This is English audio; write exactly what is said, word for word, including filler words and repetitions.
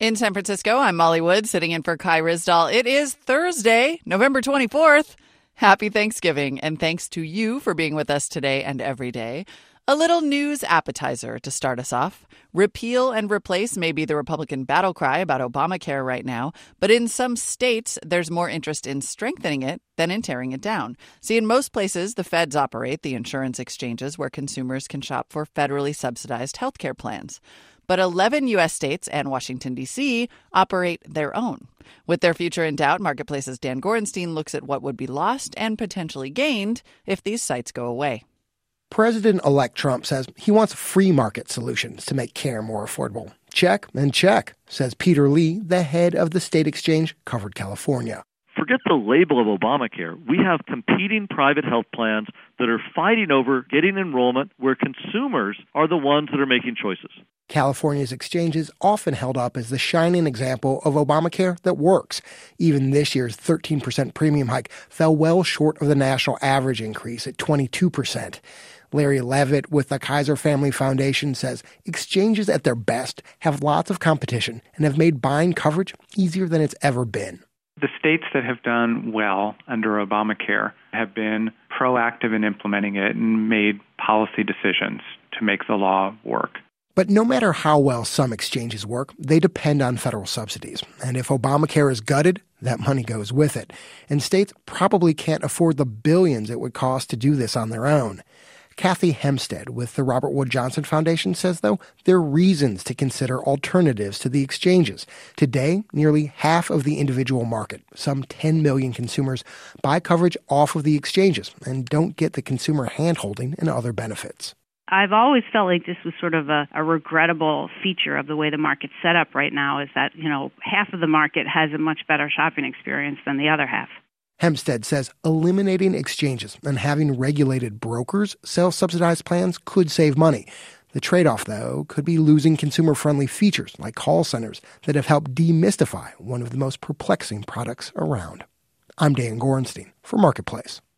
In San Francisco, I'm Molly Wood, sitting in for Kai Rizdal. It is Thursday, November twenty-fourth. Happy Thanksgiving, and thanks to you for being with us today and every day. A little news appetizer to start us off. Repeal and replace may be the Republican battle cry about Obamacare right now, but in some states, there's more interest in strengthening it than in tearing it down. See, in most places, the feds operate the insurance exchanges where consumers can shop for federally subsidized health care plans. But eleven U S states and Washington, D C operate their own. With their future in doubt, Marketplace's Dan Gorenstein looks at what would be lost and potentially gained if these sites go away. President-elect Trump says he wants free market solutions to make care more affordable. Check and check, says Peter Lee, the head of the state exchange Covered California. Forget the label of Obamacare. We have competing private health plans that are fighting over getting enrollment where consumers are the ones that are making choices. California's exchanges often held up as the shining example of Obamacare that works. Even this year's thirteen percent premium hike fell well short of the national average increase at twenty-two percent. Larry Levitt with the Kaiser Family Foundation says exchanges at their best have lots of competition and have made buying coverage easier than it's ever been. The states that have done well under Obamacare have been proactive in implementing it and made policy decisions to make the law work. But no matter how well some exchanges work, they depend on federal subsidies. And if Obamacare is gutted, that money goes with it. And states probably can't afford the billions it would cost to do this on their own. Kathy Hempstead with the Robert Wood Johnson Foundation says, though, there are reasons to consider alternatives to the exchanges. Today, nearly half of the individual market, some ten million consumers, buy coverage off of the exchanges and don't get the consumer handholding and other benefits. I've always felt like this was sort of a, a regrettable feature of the way the market's set up right now, is that, you know, half of the market has a much better shopping experience than the other half. Hempstead says eliminating exchanges and having regulated brokers sell subsidized plans could save money. The trade-off, though, could be losing consumer-friendly features like call centers that have helped demystify one of the most perplexing products around. I'm Dan Gorenstein for Marketplace.